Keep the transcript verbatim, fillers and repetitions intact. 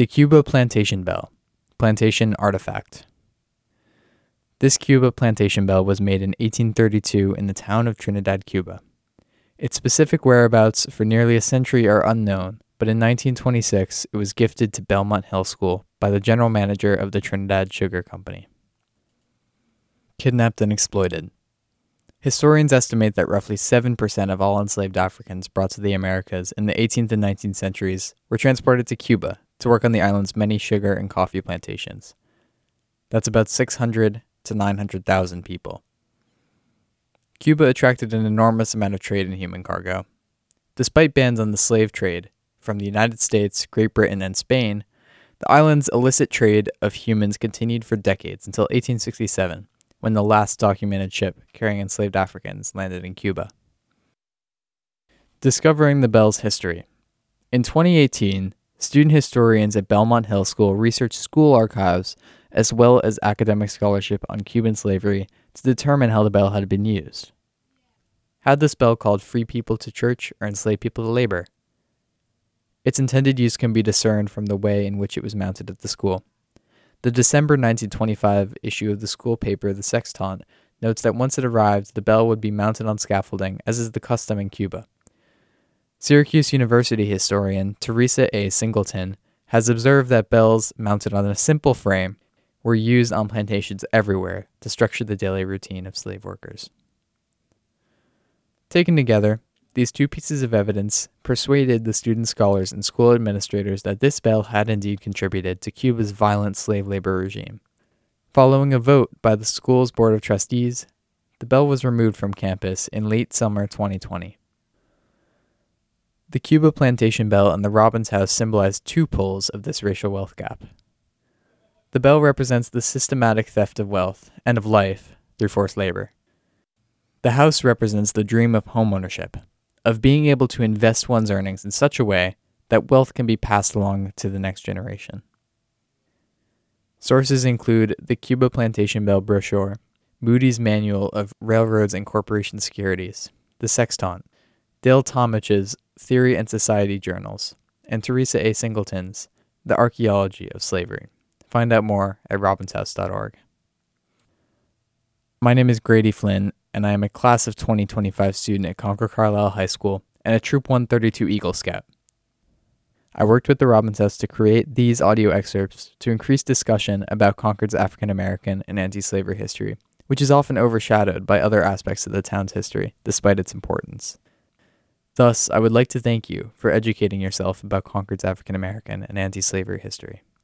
The Cuba Plantation Bell, Plantation Artifact. This Cuba plantation bell was made in eighteen thirty-two in the town of Trinidad, Cuba. Its specific whereabouts for nearly a century are unknown, but in nineteen twenty-six it was gifted to Belmont Hill School by the general manager of the Trinidad Sugar Company. Kidnapped and exploited. Historians estimate that roughly seven percent of all enslaved Africans brought to the Americas in the eighteenth and nineteenth centuries were transported to Cuba to work on the island's many sugar and coffee plantations. That's about six hundred to nine hundred thousand people. Cuba attracted an enormous amount of trade in human cargo. Despite bans on the slave trade from the United States, Great Britain, and Spain, the island's illicit trade of humans continued for decades until eighteen sixty-seven, when the last documented ship carrying enslaved Africans landed in Cuba. Discovering the Bell's history. In twenty eighteen, student historians at Belmont Hill School researched school archives as well as academic scholarship on Cuban slavery to determine how the bell had been used. Had this bell called free people to church or enslaved people to labor? Its intended use can be discerned from the way in which it was mounted at the school. The December nineteen twenty-five issue of the school paper The Sextant notes that once it arrived, the bell would be mounted on scaffolding, as is the custom in Cuba. Syracuse University historian Teresa A. Singleton has observed that bells mounted on a simple frame were used on plantations everywhere to structure the daily routine of slave workers. Taken together, these two pieces of evidence persuaded the student scholars and school administrators that this bell had indeed contributed to Cuba's violent slave labor regime. Following a vote by the school's board of trustees, the bell was removed from campus in late summer twenty twenty. The Cuba plantation bell and the Robbins House symbolize two poles of this racial wealth gap. The bell represents the systematic theft of wealth and of life through forced labor. The house represents the dream of homeownership, of being able to invest one's earnings in such a way that wealth can be passed along to the next generation. Sources include the Cuba Plantation Bell brochure, Moody's Manual of Railroads and Corporation Securities, The Sextant, Dale Talmage's Theory and Society journals, and Teresa A. Singleton's The Archaeology of Slavery. Find out more at robbins house dot org. My name is Grady Flynn, and I am a class of twenty twenty-five student at Concord Carlisle High School and a Troop one thirty-two Eagle Scout. I worked with the Robbins House to create these audio excerpts to increase discussion about Concord's African American and anti-slavery history, which is often overshadowed by other aspects of the town's history, despite its importance. Thus, I would like to thank you for educating yourself about Concord's African American and anti-slavery history.